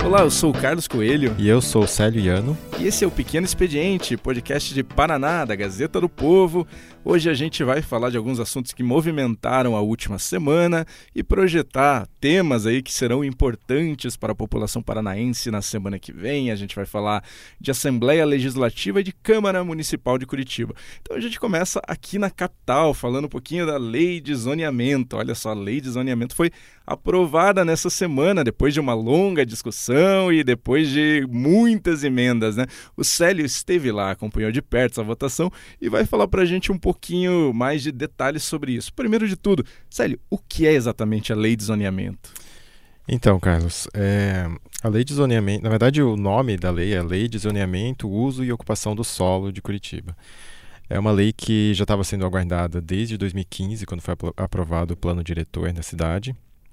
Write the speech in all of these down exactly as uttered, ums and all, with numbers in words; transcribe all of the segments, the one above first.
Olá, eu sou o Carlos Coelho. E eu sou o Célio Iano. E esse é o Pequeno Expediente, podcast de Paraná, da Gazeta do Povo. Hoje a gente vai falar de alguns assuntos que movimentaram a última semana e projetar temas aí que serão importantes para a população paranaense na semana que vem. A gente vai falar de Assembleia Legislativa e de Câmara Municipal de Curitiba. Então a gente começa aqui na capital, falando um pouquinho da Lei de Zoneamento. Olha só, a Lei de Zoneamento foi aprovada nessa semana, depois de uma longa discussão e depois de muitas emendas, né? O Célio esteve lá, acompanhou de perto essa votação e vai falar pra gente um pouquinho mais de detalhes sobre isso. Primeiro de tudo, Célio, o que é exatamente a Lei de Zoneamento? Então, Carlos, é, a Lei de Zoneamento, na verdade o nome da lei é Lei de Zoneamento, Uso e Ocupação do Solo de Curitiba. É uma lei que já estava sendo aguardada desde dois mil e quinze, quando foi aprovado o plano diretor da cidade,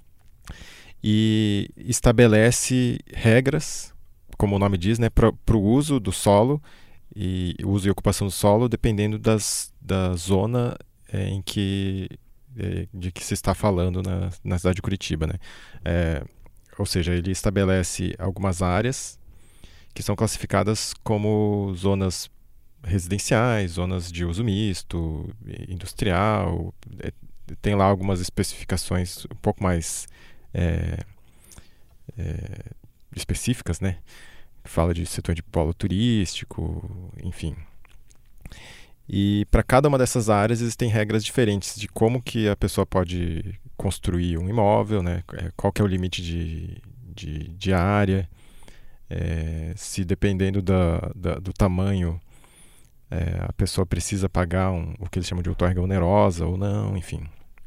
e estabelece regras, como o nome diz, né, para o uso do solo e uso e ocupação do solo, dependendo das, da zona é, em que é, de que se está falando na, na cidade de Curitiba, né? É, ou seja, ele estabelece algumas áreas que são classificadas como zonas residenciais, zonas de uso misto, industrial. É, tem lá algumas especificações um pouco mais é, é, específicas, né? Fala de setor de polo turístico, enfim. E para cada uma dessas áreas existem regras diferentes de como que a pessoa pode construir um imóvel, né? Qual que é o limite de, de, de área, é, se dependendo da, da, do tamanho é, a pessoa precisa pagar um, o que eles chamam de outorga onerosa ou não, enfim.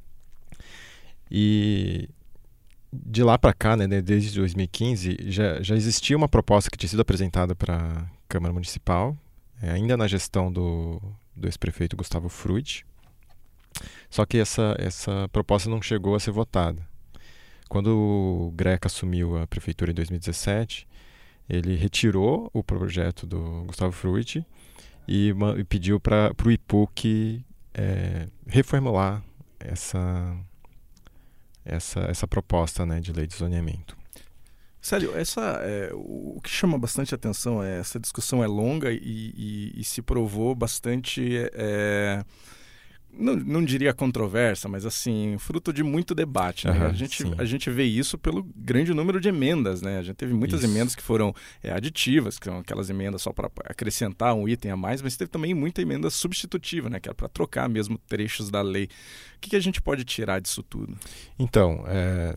E de lá para cá, né, desde dois mil e quinze, já, já existia uma proposta que tinha sido apresentada para a Câmara Municipal, é, ainda na gestão do, do ex-prefeito Gustavo Frutti, só que essa, essa proposta não chegou a ser votada. Quando o Greca assumiu a prefeitura em dois mil e dezessete, ele retirou o projeto do Gustavo Frutti e, uma, e pediu para o I P U C é, reformular essa... Essa, essa proposta, né, de lei de zoneamento. Sério, essa, é, o que chama bastante atenção é essa discussão é longa e, e, e se provou bastante, é, não, não diria controversa, mas assim, fruto de muito debate. Né? Uhum, a, gente, a gente vê isso pelo grande número de emendas. Né? A gente teve muitas isso. emendas que foram é, aditivas, que são aquelas emendas só para acrescentar um item a mais, mas teve também muita emenda substitutiva, né? Que era para trocar mesmo trechos da lei. O que, que a gente pode tirar disso tudo? Então, é,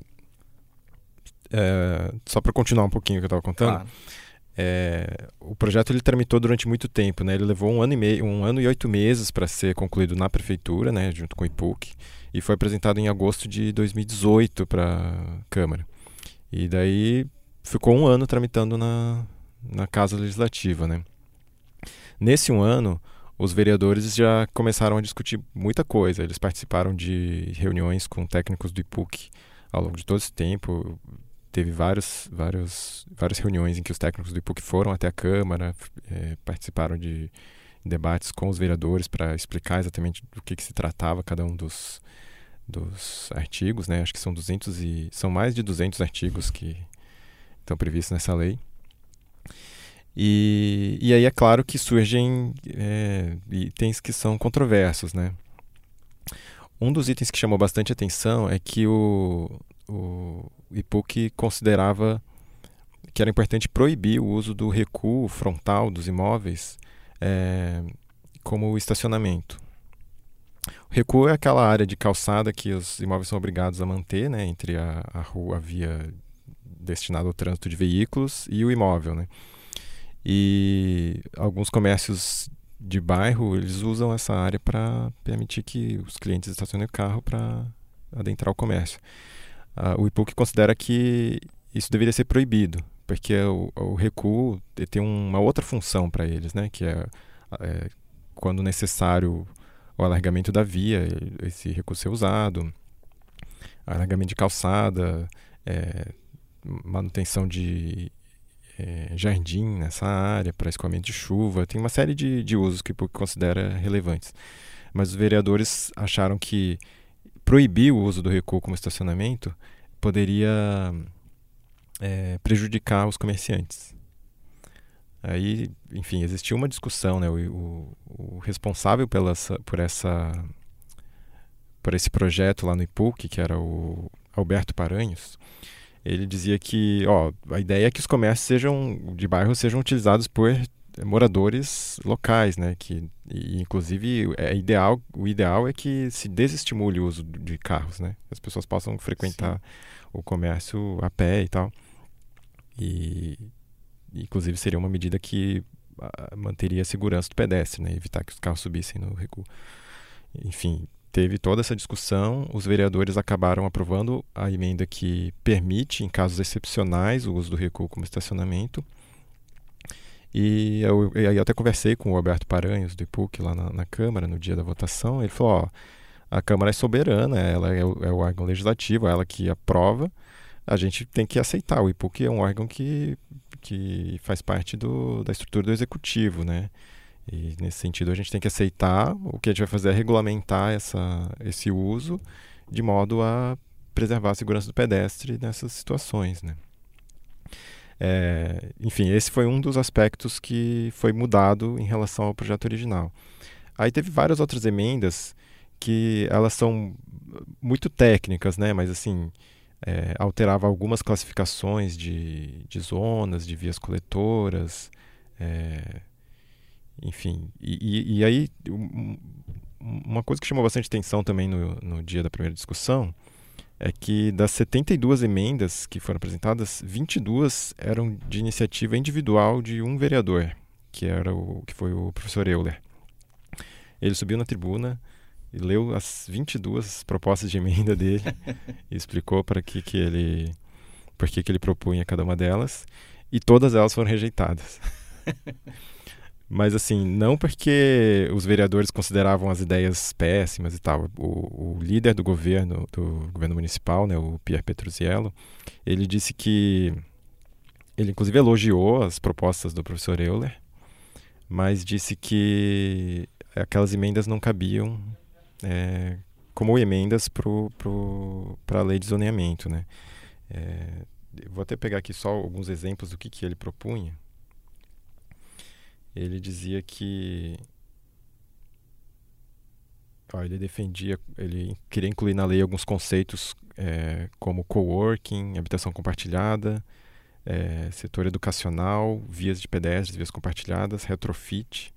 é, só para continuar um pouquinho o que eu estava contando, Claro. é, o projeto ele tramitou durante muito tempo, né? Ele levou um ano e meio, um ano e oito meses para ser concluído na prefeitura, né? Junto com o I P U C, e foi apresentado em agosto de dois mil e dezoito para a Câmara. E daí ficou um ano tramitando na, na Casa Legislativa, né? Nesse um ano, os vereadores já começaram a discutir muita coisa. Eles participaram de reuniões com técnicos do I P U C ao longo de todo esse tempo. Teve vários, vários, várias reuniões em que os técnicos do I P U C foram até a Câmara, é, participaram de debates com os vereadores para explicar exatamente do que, que se tratava cada um dos, dos artigos, né? Acho que são, duzentos e, são mais de duzentos artigos que estão previstos nessa lei. E, e aí é claro que surgem é, itens que são controversos, né? Um dos itens que chamou bastante atenção é que o, o I P U C considerava que era importante proibir o uso do recuo frontal dos imóveis é, como estacionamento. O recuo é aquela área de calçada que os imóveis são obrigados a manter, né, entre a, a rua, a via destinada ao trânsito de veículos e o imóvel, né? E alguns comércios de bairro, eles usam essa área para permitir que os clientes estacionem o carro para adentrar o comércio. Uh, o I P U C considera que isso deveria ser proibido, porque o, o recuo tem uma outra função para eles, né? Que é, é quando necessário o alargamento da via, esse recuo ser usado, alargamento de calçada, é, manutenção de É, jardim nessa área, para escoamento de chuva, tem uma série de, de usos que o I P U C considera relevantes. Mas os vereadores acharam que proibir o uso do recuo como estacionamento poderia é, prejudicar os comerciantes. Aí, enfim, existiu uma discussão, né? O, o, o responsável pela, por, essa, por esse projeto lá no I P U C, que era o Alberto Paranhos, ele dizia que ó, a ideia é que os comércios sejam, de bairro sejam utilizados por moradores locais, né? Que, e, inclusive, é ideal, o ideal é que se desestimule o uso de carros, né? As pessoas possam frequentar Sim. o comércio a pé e tal. E... Inclusive, seria uma medida que uh, manteria a segurança do pedestre, né? Evitar que os carros subissem no recuo. Enfim, teve toda essa discussão. Os vereadores acabaram aprovando a emenda que permite, em casos excepcionais, o uso do recuo como estacionamento. E eu, eu, eu até conversei com o Alberto Paranhos, do I P U C, lá na, na Câmara, no dia da votação. Ele falou, ó, a Câmara é soberana, ela é o, é o órgão legislativo, é ela que aprova. A gente tem que aceitar. O I P U C é um órgão que, que faz parte do, da estrutura do executivo, né? E nesse sentido a gente tem que aceitar. O que a gente vai fazer é regulamentar essa, esse uso de modo a preservar a segurança do pedestre nessas situações, né? É, enfim, esse foi um dos aspectos que foi mudado em relação ao projeto original. Aí teve várias outras emendas que elas são muito técnicas, né? Mas assim... É, alterava algumas classificações de, de zonas, de vias coletoras, é, enfim. E, e, e aí, um, uma coisa que chamou bastante atenção também no, no dia da primeira discussão é que das setenta e duas emendas que foram apresentadas, vinte e duas eram de iniciativa individual de um vereador, que, era o, que foi o professor Euler. Ele subiu na tribuna e leu as vinte e duas propostas de emenda dele e explicou para que, que ele, por que, que ele propunha cada uma delas, e todas elas foram rejeitadas. Mas assim, não porque os vereadores consideravam as ideias péssimas e tal. O, o líder do governo, do governo municipal, né, o Pierre Petruzziello, ele disse que ele inclusive elogiou as propostas do professor Euler, mas disse que aquelas emendas não cabiam É, como emendas para a lei de zoneamento, né? É, vou até pegar aqui só alguns exemplos do que, que ele propunha. Ele dizia que ó, ele defendia, ele queria incluir na lei alguns conceitos é, como coworking, habitação compartilhada, é, setor educacional, vias de pedestres, vias compartilhadas, retrofit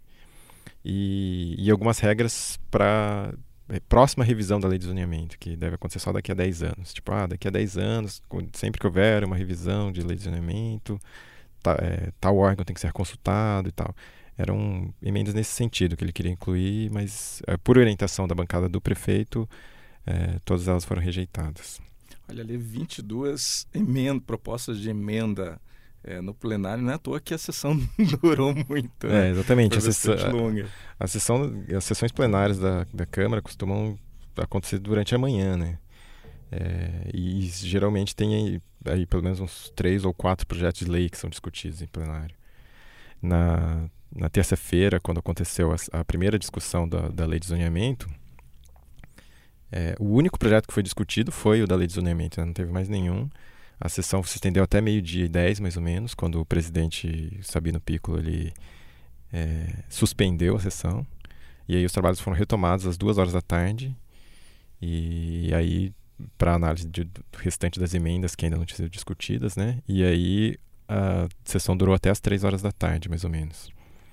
e, e algumas regras para próxima revisão da lei de zoneamento, que deve acontecer só daqui a dez anos. Tipo, ah, daqui a dez anos, sempre que houver uma revisão de lei de zoneamento, tá, é, tal órgão tem que ser consultado e tal. Eram emendas nesse sentido que ele queria incluir, mas é, por orientação da bancada do prefeito, é, todas elas foram rejeitadas. Olha ali, vinte e duas emenda, propostas de emenda É, no plenário, não é à toa que a sessão durou muito. Né? É, exatamente. A, sessão, longa. A, a sessão, as sessões plenárias da, da Câmara costumam acontecer durante a manhã, né? É, e geralmente tem aí, aí pelo menos uns três ou quatro projetos de lei que são discutidos em plenário. Na, na terça-feira, quando aconteceu a, a primeira discussão da, da lei de zoneamento, é, o único projeto que foi discutido foi o da lei de zoneamento, né? Não teve mais nenhum. A sessão se estendeu até meio-dia e dez, mais ou menos, quando o presidente Sabino Piccolo ele, é, suspendeu a sessão. E aí os trabalhos foram retomados às duas horas da tarde. E aí, para análise de, do restante das emendas que ainda não tinham sido discutidas, né? E aí a sessão durou até às três horas da tarde, mais ou menos.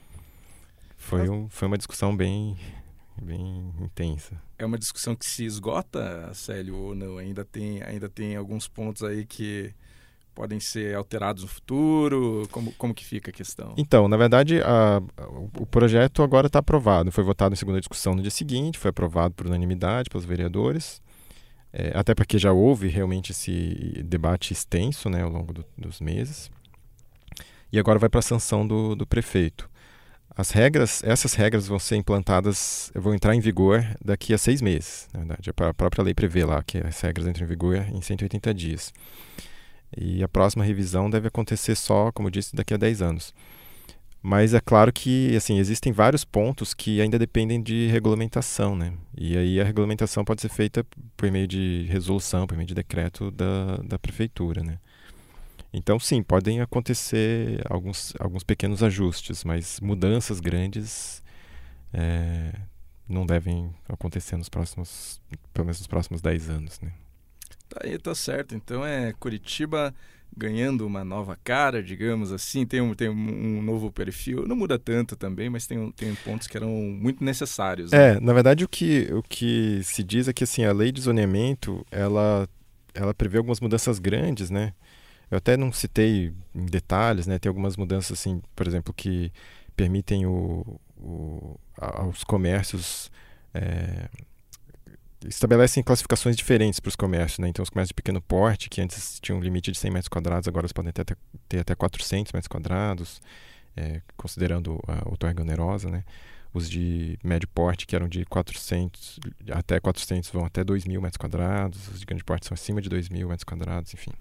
Foi, um, foi uma discussão bem... bem intensa. É uma discussão que se esgota, Célio, ou não? Ainda tem, ainda tem alguns pontos aí que podem ser alterados no futuro? Como, como que fica a questão? Então, na verdade, a, a, o projeto agora está aprovado. Foi votado em segunda discussão no dia seguinte, foi aprovado por unanimidade pelos vereadores, é, até porque já houve realmente esse debate extenso, né, ao longo do, dos meses. E agora vai para a sanção do, do prefeito. As regras, essas regras vão ser implantadas, vão entrar em vigor daqui a seis meses. Na verdade, a própria lei prevê lá que as regras entram em vigor em cento e oitenta dias. E a próxima revisão deve acontecer só, como eu disse, daqui a dez anos. Mas é claro que assim, existem vários pontos que ainda dependem de regulamentação, né? E aí a regulamentação pode ser feita por meio de resolução, por meio de decreto da, da prefeitura, né? Então, sim, podem acontecer alguns, alguns pequenos ajustes, mas mudanças grandes é, não devem acontecer nos próximos, pelo menos nos próximos dez anos, né? Tá aí, tá certo. Então é Curitiba ganhando uma nova cara, digamos assim, tem um, tem um novo perfil. Não muda tanto também, mas tem, tem pontos que eram muito necessários, né? É, na verdade o que, o que se diz é que assim, a lei de zoneamento, ela, ela prevê algumas mudanças grandes, né? Eu até não citei em detalhes, né? Tem algumas mudanças, assim, por exemplo, que permitem o, o, aos comércios... É, estabelecem classificações diferentes para os comércios, né? Então, os comércios de pequeno porte, que antes tinham um limite de cem metros quadrados, agora eles podem ter, até, ter até quatrocentos metros quadrados, é, considerando a otorrina, né? Os de médio porte, que eram de quatrocentos até quatrocentos, vão até dois mil metros quadrados. Os de grande porte são acima de dois mil metros quadrados, enfim.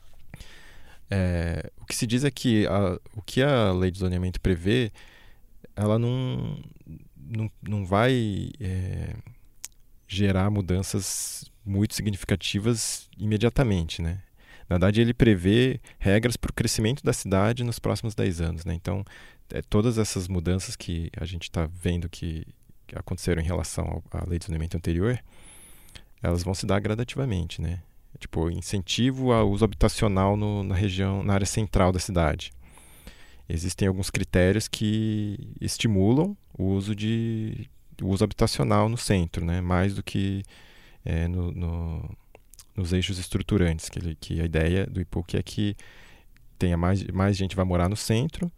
É, o que se diz é que a, o que a lei de zoneamento prevê, ela não, não, não vai... É, gerar mudanças muito significativas imediatamente, né? Na verdade, ele prevê regras para o crescimento da cidade nos próximos dez anos, né? Então, é, todas essas mudanças que a gente está vendo que, que aconteceram em relação ao, à lei de zoneamento anterior, elas vão se dar gradativamente, né? Tipo, incentivo ao uso habitacional no, na região, na área central da cidade. Existem alguns critérios que estimulam o uso de o uso habitacional no centro, né? Mais do que é, no, no, nos eixos estruturantes, que, ele, que a ideia do I P U C é que tenha mais, mais gente vai morar no centro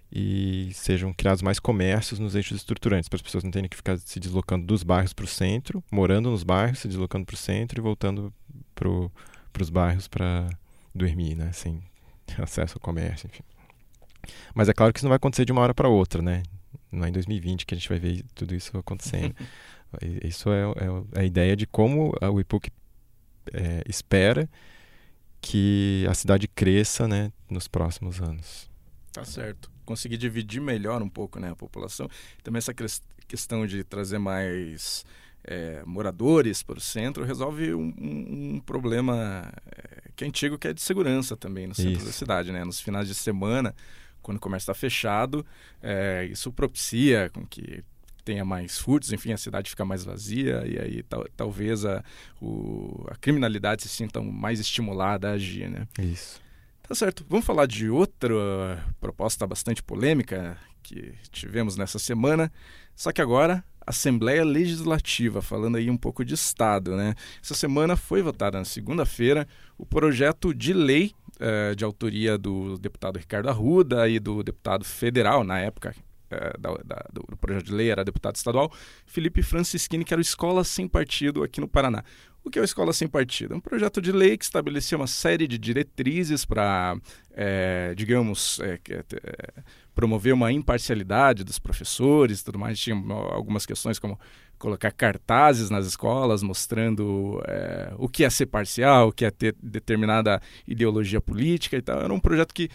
e sejam criados mais comércios nos eixos estruturantes, para as pessoas não terem que ficar se deslocando dos bairros para o centro, morando nos bairros, se deslocando para o centro e voltando para os bairros para dormir, né? Sem acesso ao comércio, enfim. Mas é claro que isso não vai acontecer de uma hora para outra, né? Não é em dois mil e vinte que a gente vai ver tudo isso acontecendo. Isso é, é a ideia de como o I P U C é, espera que a cidade cresça, né, nos próximos anos. Tá certo. Conseguir dividir melhor um pouco, né, a população. Também essa questão de trazer mais é, moradores para o centro resolve um, um, um problema é, que é antigo, que é de segurança também no centro isso. da cidade, né? Nos finais de semana, quando o comércio está fechado, é, isso propicia com que tenha mais furtos, enfim, a cidade fica mais vazia e aí tal, talvez a, o, a criminalidade se sinta mais estimulada a agir, né? Isso. Tá certo. Vamos falar de outra proposta bastante polêmica que tivemos nessa semana, só que agora Assembleia Legislativa, falando aí um pouco de Estado, né? Essa semana foi votada na segunda-feira o projeto de lei Uh, de autoria do deputado Ricardo Arruda e do deputado federal, na época uh, da, da, do projeto de lei era deputado estadual, Felipe Francischini, que era o Escola Sem Partido aqui no Paraná. O que é o Escola Sem Partido? É um projeto de lei que estabelecia uma série de diretrizes para, é, digamos, é, é, promover uma imparcialidade dos professores e tudo mais. Tinha algumas questões como colocar cartazes nas escolas mostrando é, o que é ser parcial, o que é ter determinada ideologia política e tal. Era um projeto que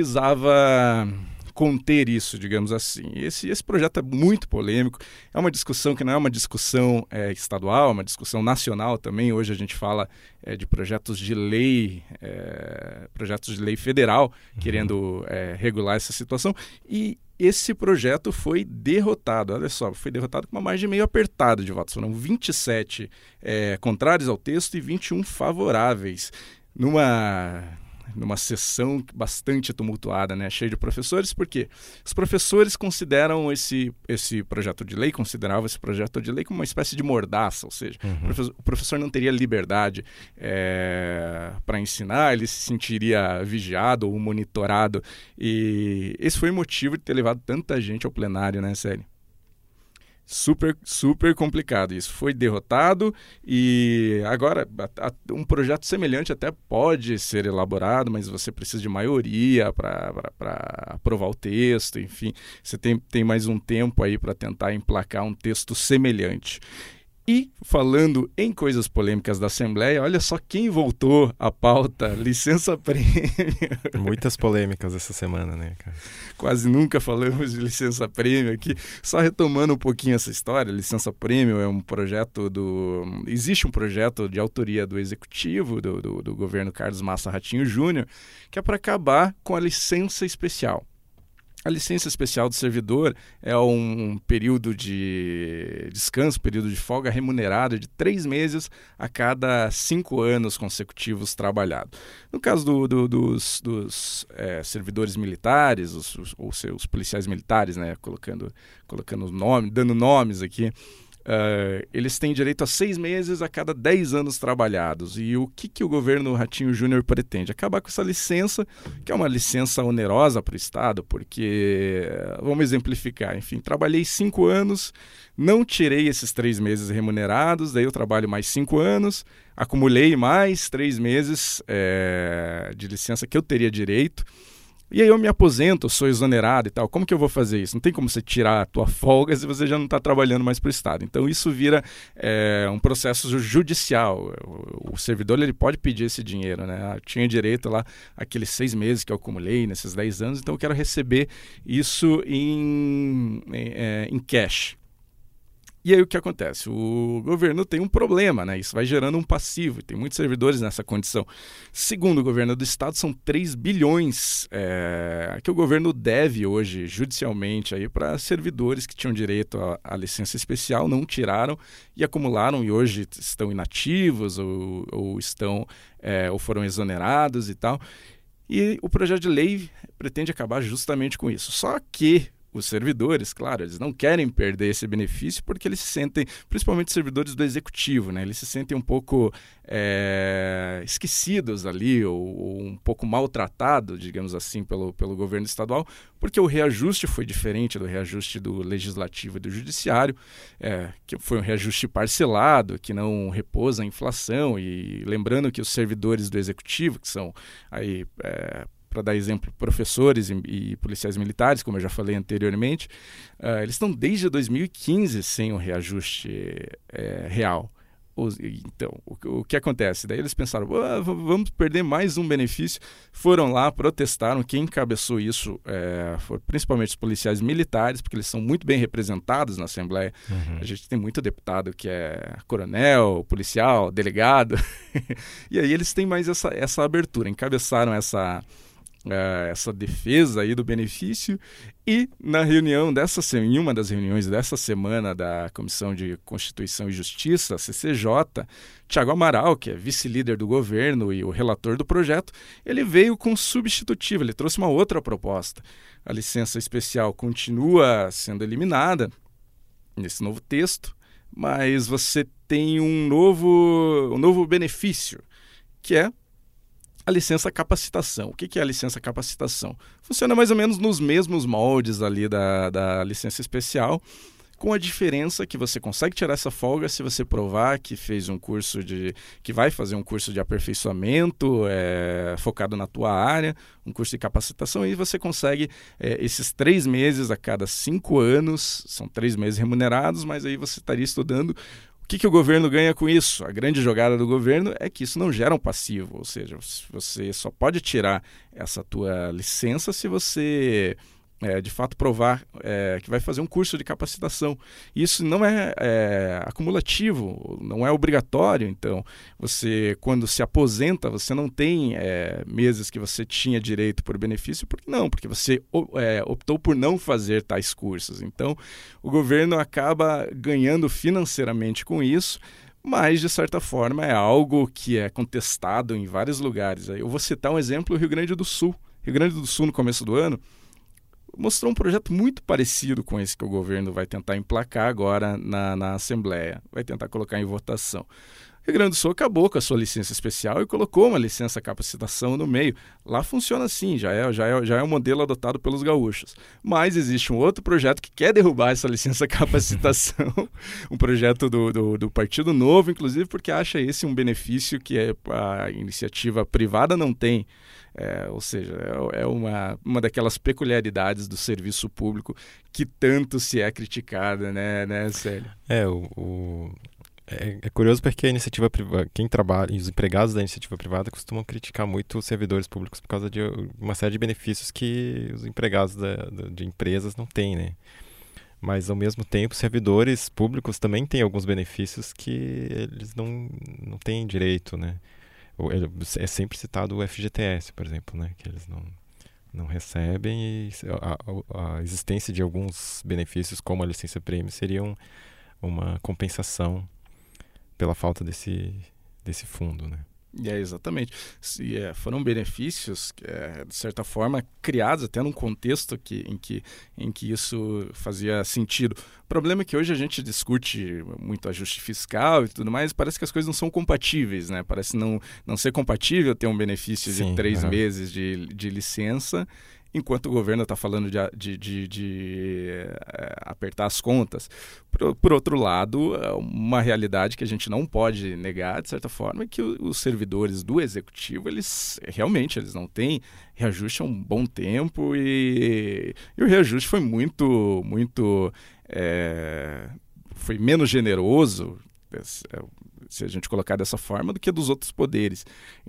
visava conter isso, digamos assim. Esse, esse projeto é muito polêmico, é uma discussão que não é uma discussão é, estadual, é uma discussão nacional também. Hoje a gente fala é, de projetos de lei, é, projetos de lei federal, uhum. querendo é, regular essa situação, e esse projeto foi derrotado, olha só, foi derrotado com uma margem meio apertada de votos. Foram vinte e sete é, contrários ao texto e vinte e um favoráveis, numa, numa sessão bastante tumultuada, né, cheia de professores, porque os professores consideram esse, esse projeto de lei, consideravam esse projeto de lei como uma espécie de mordaça, ou seja, uhum. o, professor, o professor não teria liberdade é, para ensinar, ele se sentiria vigiado ou monitorado, e esse foi o motivo de ter levado tanta gente ao plenário, né, Célio? Super, super complicado. Isso foi derrotado e agora a, a, um projeto semelhante até pode ser elaborado, mas você precisa de maioria para aprovar o texto, enfim. Você tem, tem mais um tempo aí para tentar emplacar um texto semelhante. E, falando em coisas polêmicas da Assembleia, olha só quem voltou à pauta, licença-prêmio. Muitas polêmicas essa semana, né, cara? Quase nunca falamos de licença-prêmio aqui. Só retomando um pouquinho essa história, licença-prêmio é um projeto do... Existe um projeto de autoria do executivo do, do, do governo Carlos Massa Ratinho Júnior, que é para acabar com a licença especial. A licença especial do servidor é um período de descanso, período de folga remunerado de três meses a cada cinco anos consecutivos trabalhados. No caso do, do, dos, dos é, servidores militares, os, os, ou seus policiais militares, né, colocando, colocando nome, dando nomes aqui, Uh, eles têm direito a seis meses a cada dez anos trabalhados. E o que, que o governo Ratinho Júnior pretende? Acabar com essa licença, que é uma licença onerosa para o Estado, porque, vamos exemplificar, enfim, trabalhei cinco anos, não tirei esses três meses remunerados, daí eu trabalho mais cinco anos, acumulei mais três meses é, de licença que eu teria direito, e aí eu me aposento, sou exonerado e tal. Como que eu vou fazer isso? Não tem como você tirar a tua folga se você já não está trabalhando mais para o Estado. Então isso vira é, um processo judicial. O, o servidor ele pode pedir esse dinheiro, né? Eu tinha direito lá aqueles seis meses que eu acumulei nesses dez anos, então eu quero receber isso em, em, é, em cash. E aí o que acontece? O governo tem um problema, né? Isso vai gerando um passivo, e tem muitos servidores nessa condição. Segundo o governo do Estado, são três bilhões é, que o governo deve hoje, judicialmente, para servidores que tinham direito à licença especial, não tiraram e acumularam e hoje estão inativos ou, ou, estão, é, ou foram exonerados e tal. E o projeto de lei pretende acabar justamente com isso. Só que os servidores, claro, eles não querem perder esse benefício porque eles se sentem, principalmente servidores do executivo, né? Eles se sentem um pouco é, esquecidos ali ou, ou um pouco maltratados, digamos assim, pelo, pelo governo estadual, porque o reajuste foi diferente do reajuste do legislativo e do judiciário, é, que foi um reajuste parcelado, que não repousa a inflação, e lembrando que os servidores do executivo, que são aí... É, para dar exemplo, professores e, e policiais militares, como eu já falei anteriormente, uh, eles estão desde dois mil e quinze sem o reajuste é, real. Os, então, o, o que acontece? Daí eles pensaram, ah, vamos perder mais um benefício, foram lá, protestaram, quem encabeçou isso é, foi principalmente os policiais militares, porque eles são muito bem representados na Assembleia. Uhum. A gente tem muito deputado que é coronel, policial, delegado, e aí eles têm mais essa, essa abertura, encabeçaram essa... Uh, essa defesa aí do benefício, e na reunião dessa em uma das reuniões dessa semana da Comissão de Constituição e Justiça, C C J, Thiago Amaral, que é vice-líder do governo e o relator do projeto, ele veio com substitutivo, ele trouxe uma outra proposta. A licença especial continua sendo eliminada nesse novo texto, mas você tem um novo, um novo benefício, que é a licença capacitação. O que é a licença capacitação? Funciona mais ou menos nos mesmos moldes ali da, da licença especial, com a diferença que você consegue tirar essa folga se você provar que fez um curso de, que vai fazer um curso de aperfeiçoamento é, focado na tua área, um curso de capacitação, e você consegue é, esses três meses a cada cinco anos, são três meses remunerados, mas aí você estaria estudando. O que, que o governo ganha com isso? A grande jogada do governo é que isso não gera um passivo, ou seja, você só pode tirar essa tua licença se você é, de fato provar é, que vai fazer um curso de capacitação. Isso não é, é acumulativo, não é obrigatório. Então, você quando se aposenta, você não tem é, meses que você tinha direito por benefício, porque não, porque você é, optou por não fazer tais cursos. Então, o governo acaba ganhando financeiramente com isso, mas, de certa forma, é algo que é contestado em vários lugares. Eu vou citar um exemplo, o Rio Grande do Sul. Rio Grande do Sul, no começo do ano, mostrou um projeto muito parecido com esse que o governo vai tentar emplacar agora na, na Assembleia, vai tentar colocar em votação. O Rio Grande do Sul acabou com a sua licença especial e colocou uma licença capacitação no meio. Lá funciona assim, já é, já é, já é um modelo adotado pelos gaúchos. Mas existe um outro projeto que quer derrubar essa licença capacitação, um projeto do, do, do Partido Novo, inclusive, porque acha esse um benefício que é, a iniciativa privada não tem. É, ou seja, é, é uma, uma daquelas peculiaridades do serviço público que tanto se é criticada, né, né, Célio? É, o, o, É, é curioso porque a iniciativa privada, quem trabalha, os empregados da iniciativa privada costumam criticar muito os servidores públicos por causa de uma série de benefícios que os empregados da, da, de empresas não têm, né? Mas, ao mesmo tempo, os servidores públicos também têm alguns benefícios que eles não, não têm direito, né? É sempre citado o F G T S, por exemplo, né? Que eles não, não recebem e a, a, a existência de alguns benefícios, como a licença-prêmio, seriam uma compensação pela falta desse, desse fundo, né? É, exatamente. Se, é, foram benefícios, é, de certa forma, criados até num contexto que, em, que, em que isso fazia sentido. O problema é que hoje a gente discute muito ajuste fiscal e tudo mais, parece que as coisas não são compatíveis, né? Parece não, não ser compatível ter um benefício Sim, de três uhum. meses de, de licença, enquanto o governo está falando de, de, de, de é, apertar as contas. Por, por outro lado, uma realidade que a gente não pode negar, de certa forma, é que os servidores do executivo, eles realmente eles não têm reajuste há um bom tempo e, e o reajuste foi muito, muito é, foi menos generoso, se a gente colocar dessa forma, do que dos outros poderes.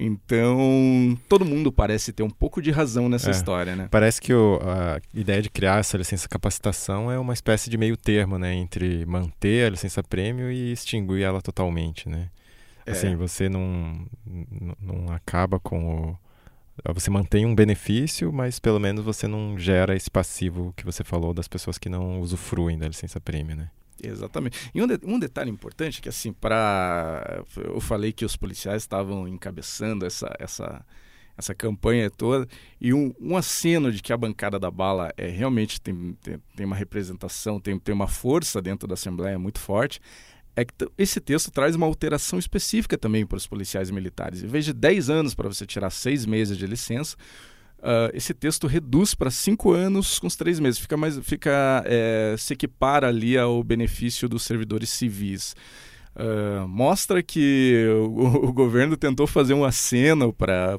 Então, todo mundo parece ter um pouco de razão nessa é, história, né? Parece que o, a ideia de criar essa licença capacitação é uma espécie de meio termo, né? Entre manter a licença prêmio e extinguir ela totalmente, né? É. Assim, você não, não acaba com o... Você mantém um benefício, mas pelo menos você não gera esse passivo que você falou das pessoas que não usufruem da licença prêmio, né? Exatamente. E um, de, um detalhe importante que, assim, para eu falei que os policiais estavam encabeçando essa, essa, essa campanha toda, e um, um aceno de que a bancada da bala é, realmente tem, tem, tem uma representação, tem, tem uma força dentro da Assembleia muito forte, é que esse texto traz uma alteração específica também para os policiais militares. Em vez de dez anos para você tirar seis meses de licença, Uh, esse texto reduz para cinco anos com os três meses. Fica mais, fica, é, se equipara ali ao benefício dos servidores civis. Uh, mostra que o, o governo tentou fazer um aceno para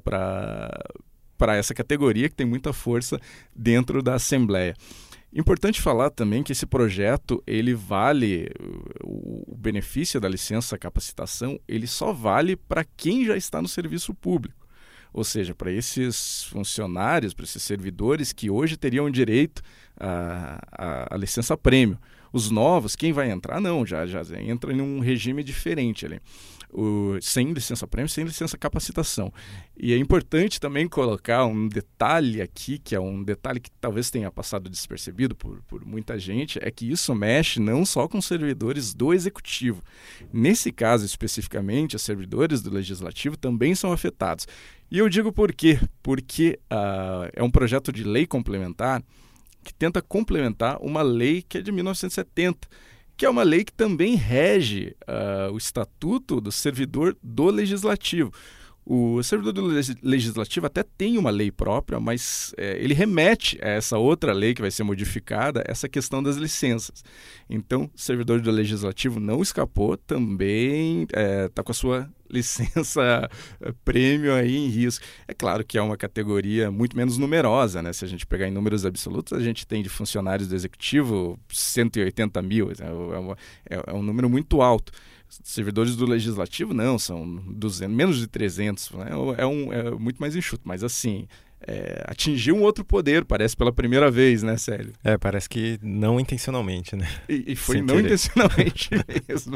para essa categoria que tem muita força dentro da Assembleia. Importante falar também que esse projeto, ele vale, o, o benefício da licença capacitação, ele só vale para quem já está no serviço público. Ou seja, para esses funcionários, para esses servidores que hoje teriam direito à, à, à licença prêmio. Os novos, quem vai entrar? Não, já, já entra em um regime diferente ali. O, sem licença prêmio, sem licença capacitação. E é importante também colocar um detalhe aqui, que é um detalhe que talvez tenha passado despercebido por, por muita gente, é que isso mexe não só com servidores do Executivo. Nesse caso especificamente, os servidores do Legislativo também são afetados. E eu digo por quê? Porque uh, é um projeto de lei complementar que tenta complementar uma lei que é de mil novecentos e setenta, que é uma lei que também rege uh, o estatuto do servidor do Legislativo. O servidor do Legislativo até tem uma lei própria, mas é, ele remete a essa outra lei que vai ser modificada, essa questão das licenças. Então, o servidor do Legislativo não escapou, também está é, com a sua licença prêmio aí em risco. É claro que é uma categoria muito menos numerosa, né? Se a gente pegar em números absolutos, a gente tem de funcionários do Executivo cento e oitenta mil, é, uma, é, é um número muito alto. Servidores do Legislativo não, são duzentos, menos de trezentos, né? é, um, é muito mais enxuto, mas assim, é, atingiu um outro poder, parece pela primeira vez, né, Célio? É, parece que não intencionalmente, né? E, e foi Sem não querer. intencionalmente mesmo.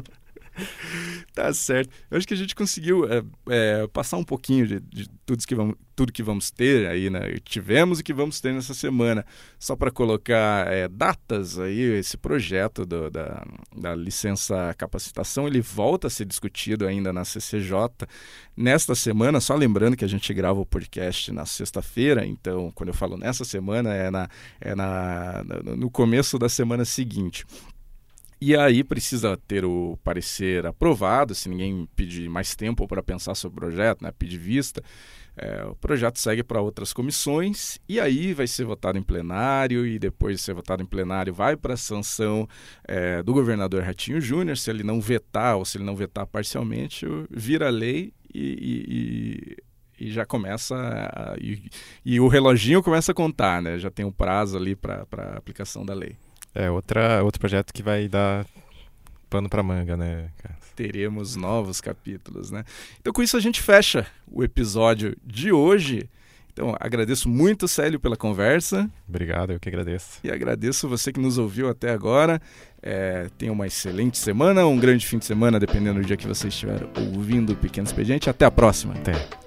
Tá certo. Eu acho que a gente conseguiu é, é, passar um pouquinho de, de tudo, que vamos, tudo que vamos ter aí, né? Tivemos e que vamos ter nessa semana. Só para colocar é, datas aí, esse projeto do, da, da licença capacitação, ele volta a ser discutido ainda na C C J nesta semana, só lembrando que a gente grava o podcast na sexta-feira, então quando eu falo nessa semana é, na, é na, no começo da semana seguinte. E aí precisa ter o parecer aprovado, se ninguém pedir mais tempo para pensar sobre o projeto, né, pedir vista, é, o projeto segue para outras comissões e aí vai ser votado em plenário e depois de ser votado em plenário vai para a sanção é, do governador Ratinho Júnior. Se ele não vetar ou se ele não vetar parcialmente, vira lei e... e... e já começa, a, e, e o reloginho começa a contar, né? Já tem um prazo ali para a aplicação da lei. É outra, outro projeto que vai dar pano pra manga, né, cara? Teremos novos capítulos, né? Então, com isso, a gente fecha o episódio de hoje. Então, agradeço muito, Célio, pela conversa. Obrigado, eu que agradeço. E agradeço você que nos ouviu até agora. É, tenha uma excelente semana, um grande fim de semana, dependendo do dia que você estiver ouvindo o Pequeno Expediente. Até a próxima. Até.